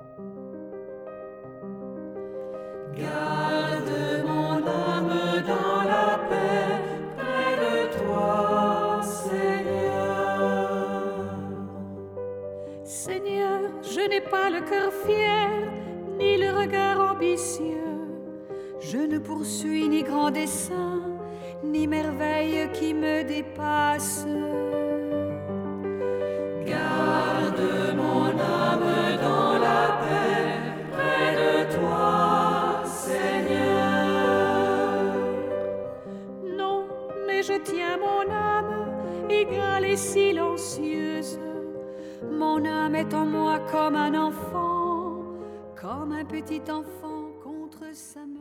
Garde mon âme dans la paix, près de toi, Seigneur. Seigneur, je n'ai pas le cœur fier, ni le regard ambitieux. Je ne poursuis ni grand dessein, ni merveille qui me dépasse. Garde mon âme dans la paix, près de toi, Seigneur. Non, mais je tiens mon âme, égale et silencieuse. Mon âme est en moi comme un enfant, comme un petit enfant contre sa mère.